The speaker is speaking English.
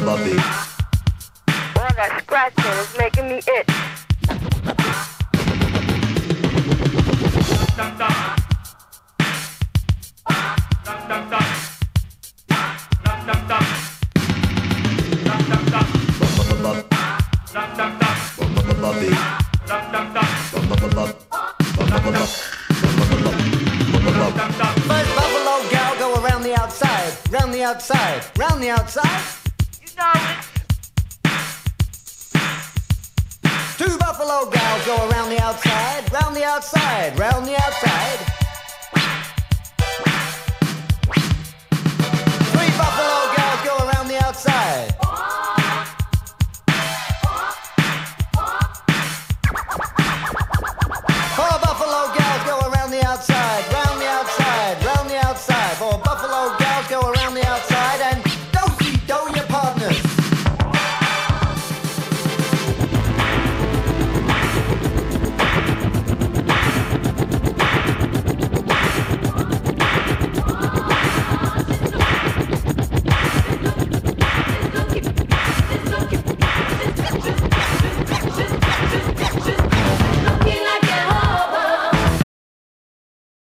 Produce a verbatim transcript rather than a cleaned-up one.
All that scratching is making me itch. First buffalo gal go around the outside, round the outside, round the outside. You know it. Two buffalo gals go around the outside, round the outside, round the outside.